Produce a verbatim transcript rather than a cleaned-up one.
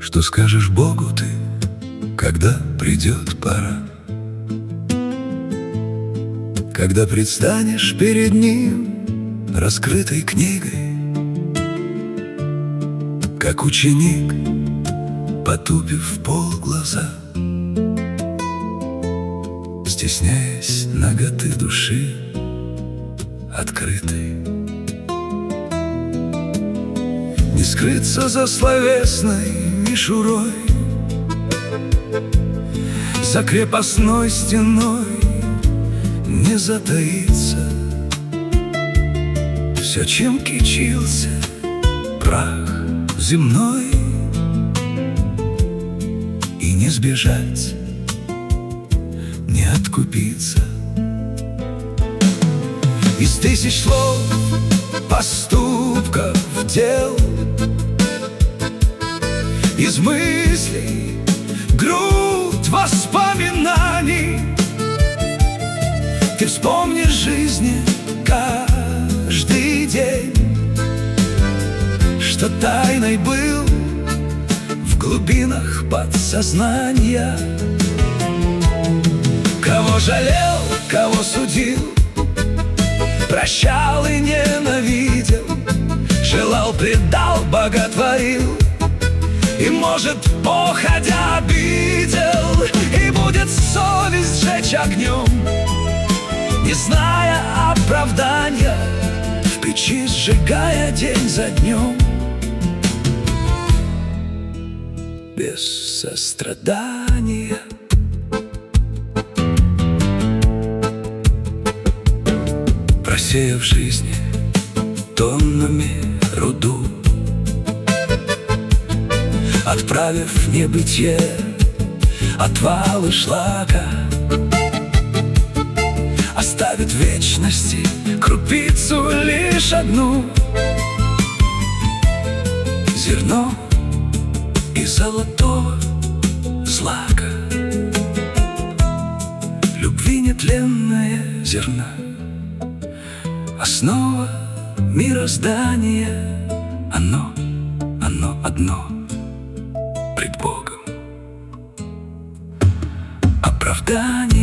Что скажешь Богу ты, когда придет пора? Когда предстанешь перед Ним раскрытой книгой, как ученик, потупив в пол глаза, стесняясь наготы души открытой. Не скрыться за словесной мишурой, за крепостной стеной не затаиться. Все, чем кичился прах земной, и не сбежать, не откупиться. Из тысяч слов, поступков, дел, из мыслей груд воспоминаний ты вспомнишь жизни каждый день, что тайной был в глубинах подсознания. Кого жалел, кого судил, прощал и ненавидел, желал, предал, боготворил, и, может, походя обидел, и будет совесть жечь огнем, не зная оправдания, в печи сжигая день за днем. Без сострадания. Просеяв в жизни тоннами руду, отправив в небытие отвалы шлака, оставит в вечности крупицу лишь одну, зерно из золотого злака. Любви нетленное зерна, основа мироздания. Оно, оно одно пред Богом. Оправдание.